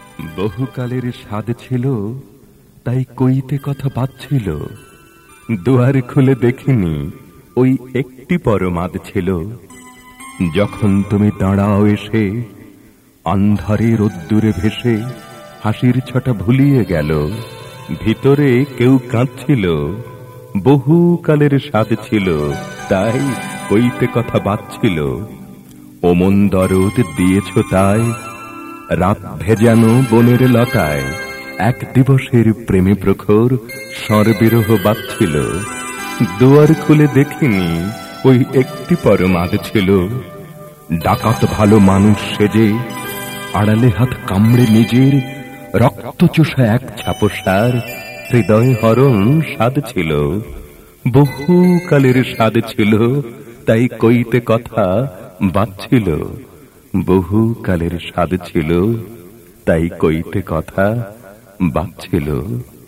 বহুকালের স্বাদ ছিল, তাই কইতে কথা বাজছিল। দুয়ার খুলে দেখিনি, ওই একটি পরমাদ ছিল। যখন তুমি দাঁড়াও এসে, আন্ধারে রোদ্দুরে ভেসে হাসির ছটা ভুলিয়ে গেল। ভিতরে কেউ কাঁদছিল, বহুকালের স্বাদ ছিল, তাই কইতে কথা বাজছিল। ওমন দরদ দিয়েছ তাই, রাত ভেজানো বনের লতায় এক দিবসের প্রেমে প্রখর স্বরবিরহ বাজছিল। দুয়ার খুলে দেখিনি, ওই একটি পরমাদ ছিল। ডাকাত ভালো মানুষ সেজে আড়ালে হাত কামড়ে নিজের রক্তচোষা এক ছাপোষার হৃদয় হরণ স্বাদ ছিল। বহুকালের স্বাদ ছিল, তাই কইতে কথা বাজছিল। বহুকালের স্বাদ ছিল, তাই কইতে কথা বাজছিল।